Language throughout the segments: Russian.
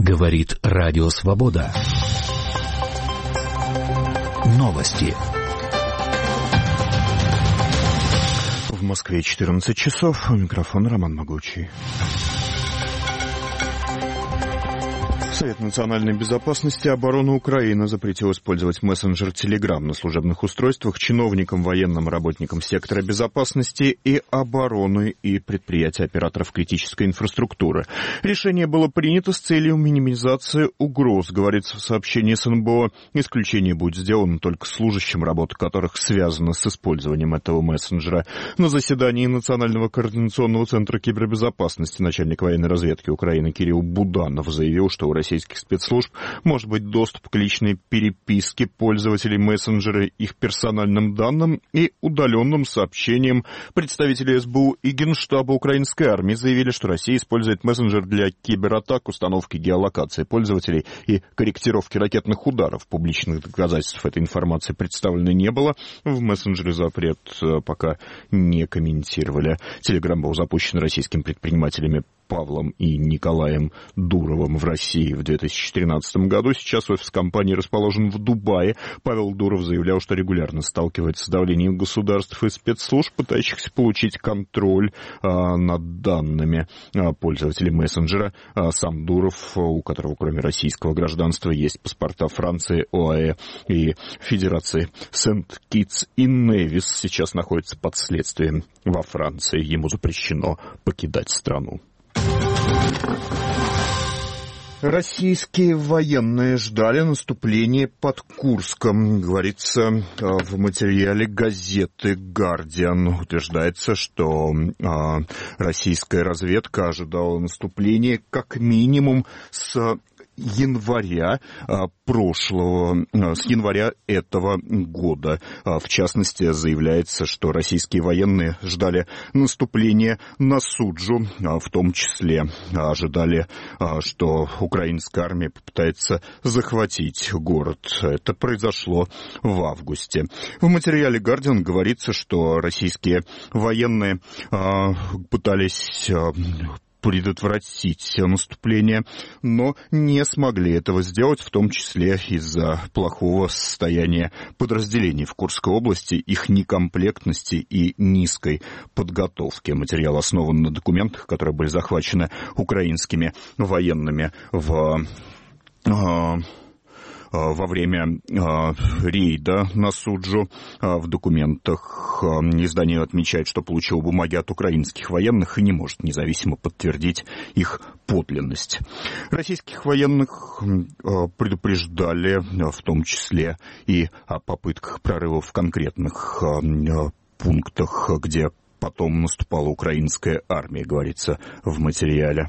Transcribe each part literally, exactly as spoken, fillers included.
Говорит Радио Свобода. Новости. В Москве четырнадцать часов. У микрофона Роман Могучий. Совет национальной безопасности и обороны Украины запретил использовать мессенджер Telegram на служебных устройствах чиновникам, военным работникам сектора безопасности и обороны и предприятий операторов критической инфраструктуры. Решение было принято с целью минимизации угроз, говорится в сообщении эс эн бэ о. Исключение будет сделано только служащим, работа которых связана с использованием этого мессенджера. На заседании Национального координационного центра кибербезопасности начальник военной разведки Украины Кирилл Буданов заявил, что у российских спецслужб может быть доступ к личной переписке пользователей мессенджера, их персональным данным и удаленным сообщениям. Представители эс бэ у и Генштаба украинской армии заявили, что Россия использует мессенджер для кибератак, установки геолокации пользователей и корректировки ракетных ударов. Публичных доказательств этой информации представлено не было. В мессенджере запрет пока не комментировали. Телеграм был запущен российскими предпринимателями Павлом и Николаем Дуровым в России в две тысячи тринадцатом году. Сейчас офис компании расположен в Дубае. Павел Дуров заявлял, что регулярно сталкивается с давлением государств и спецслужб, пытающихся получить контроль а, над данными а, пользователей мессенджера. А, сам Дуров, у которого кроме российского гражданства есть паспорта Франции, ОАЭ и Федерации Сент-Китс и Невис, сейчас находится под следствием во Франции. Ему запрещено покидать страну. Российские военные ждали наступления под Курском, говорится в материале газеты «Гардиан». Утверждается, что а, российская разведка ожидала наступления как минимум с января а, прошлого, а, с января этого года. А, в частности, заявляется, что российские военные ждали наступления на Суджу, а, в том числе а, ожидали, а, что украинская армия попытается захватить город. Это произошло в августе. В материале «Гардиан» говорится, что российские военные а, пытались а, предотвратить наступление, но не смогли этого сделать, в том числе из-за плохого состояния подразделений в Курской области, их некомплектности и низкой подготовки. Материал основан на документах, которые были захвачены украинскими военными в во время э, рейда на Суджу. Э, в документах э, издание отмечает, что получило бумаги от украинских военных и не может независимо подтвердить их подлинность. Российских военных э, предупреждали, э, в том числе и о попытках прорыва в конкретных э, пунктах, где потом наступала украинская армия, говорится в материале.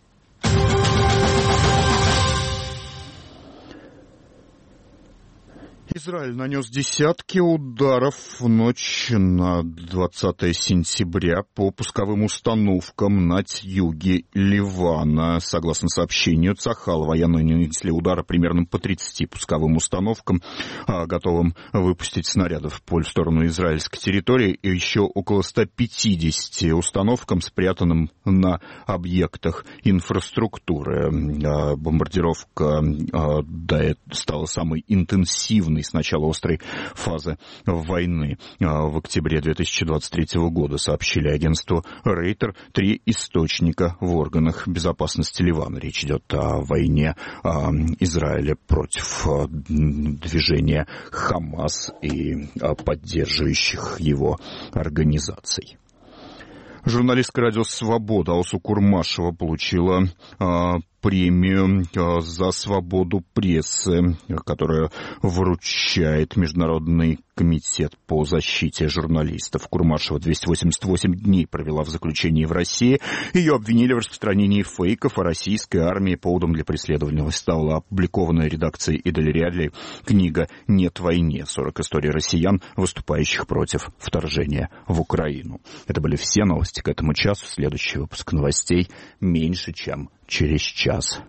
Израиль нанес десятки ударов в ночь на двадцатое сентября по пусковым установкам на юге Ливана. Согласно сообщению Цахал, военные нанесли удары примерно по тридцати пусковым установкам, готовым выпустить снарядов в сторону израильской территории, и еще около ста пятидесяти установкам, спрятанным на объектах инфраструктуры. Бомбардировка стала самой интенсивной с начала острой фазы войны в октябре две тысячи двадцать третьего года, сообщили агентству Рейтер три источника в органах безопасности Ливана. Речь идет о войне Израиля против движения Хамас и поддерживающих его организаций. Журналистка радио «Свобода» Алсу Курмашева получила а, премию а, за свободу прессы, которую вручает Международный комитет по защите журналистов. Курмашева двести восемьдесят восемь дней провела в заключении в России. Ее обвинили в распространении фейков о российской армии. Поводом для преследования стала опубликованная редакцией Идель Рядли книга «Нет войне. сорок историй россиян, выступающих против вторжения в Украину». Это были все новости к этому часу. Следующий выпуск новостей меньше, чем через час.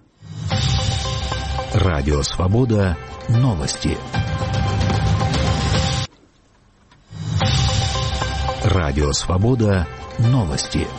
Радио «Свобода». Новости. Радио «Свобода». Новости.